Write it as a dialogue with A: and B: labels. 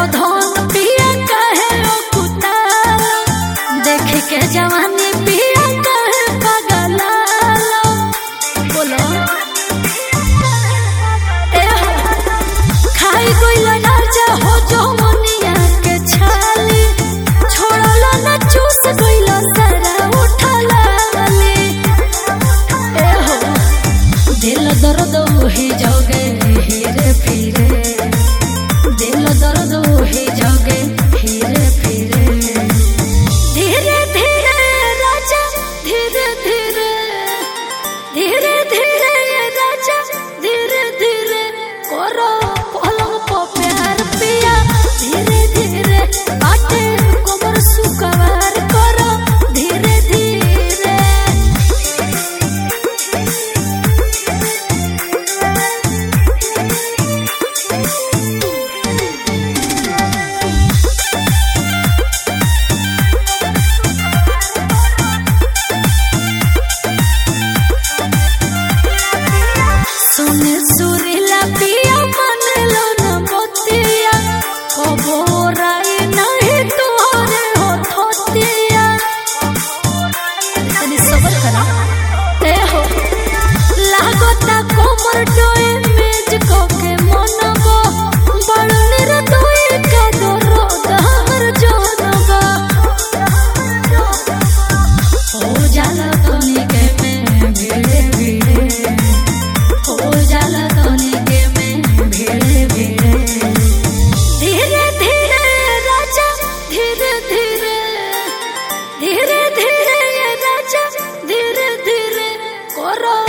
A: धन पिया कहे ओ कुताल देख के जवानी पिया कहे पगलाल बोलो ए हो खाई गइल ना जा हो जो मनिया के छाली छोड़ल ना चूस गइल सारा उठलाली ए हो दिल दर्द वही जगे हीरे फिरे दिल दर्द वही जगे हीरे फिरे धीरे धीरे राजा धीरे धीरे धीरे धीरे राजा धीरे धीरे करो पलंग पर प्यार पिया धीरे धीरे बाटे कोमर सुकवार करो धीरे धीरे सुने सुरीला पिया मन लो न बतिया खबराई नहीं तोहरे हो थोतिया तनी सबर करा ए हो लागता कोमर डोए मेज को के मनबो बड़ने रे दोई का दरो दहर जनबा हो जाला तनी के में भिड़े भिड़े हो जाला तनिके में भिड़े भिड़े धीरे धीरे राजा धीरे धीरे धीरे धीरे राजा धीरे धीरे करो